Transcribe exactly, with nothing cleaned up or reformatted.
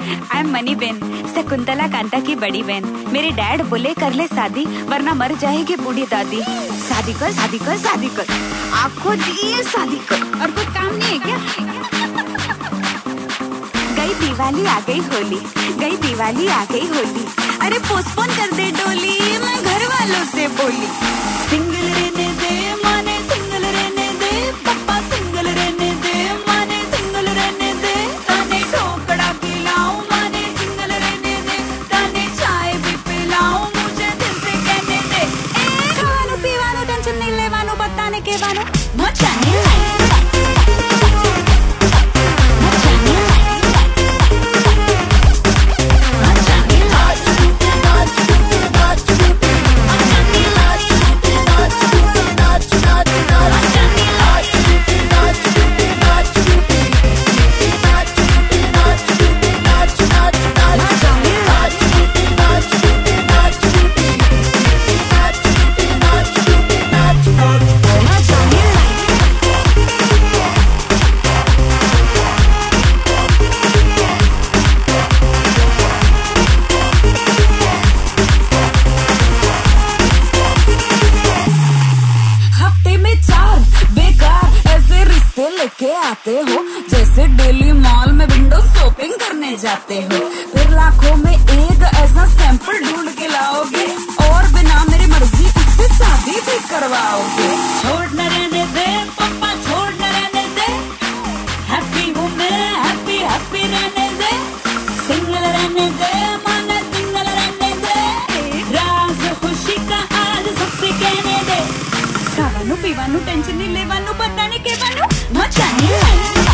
I am Maniben, Shakuntala Kanta की बड़ी बहन। मेरे डैड बोले कर ले शादी वरना मर जाएगी बूढ़ी दादी। शादी कर शादी कर शादी कर, आपको दिए शादी कर, और कुछ काम नहीं है क्या? गई दिवाली आ गई होली, गई दिवाली आ गई होली, अरे पोस्टपोन कर दे डोली, मैं घर वालों से बोली। सिंगल रहने दे माने सिंगल रहने दे, पापा सिंगल रहने दे माने सिंगल रहने दे, ताने ढोकड़ा खिलाऊं माने सिंगल रहने दे, ताने चाय भी पिलाऊं मुझे दिल से कहने दे। ए खानो पीवानो टेंशन नहीं लेवानो, बताने के बानो मचाने लेके आते हो, जैसे डेली मॉल में विंडो शॉपिंग करने जाते हो। फिर लाखों में एक ऐसा सैंपल ढूंढ के लाओगे, और बिना मेरी मर्जी उससे शादी भी करवाओगे। छोड़ न रहने दे पापा, छोड़ न रहने दे, हैप्पी हूँ मैं, हैप्पी हैप्पी रहने दे, सिंगल रहने दे माना सिंगल रहने दे, राज खुशी का आज सबसे कहने दे। खावानू पीवानू टेंशन नहीं लेवानू, बताने के बानू मचाने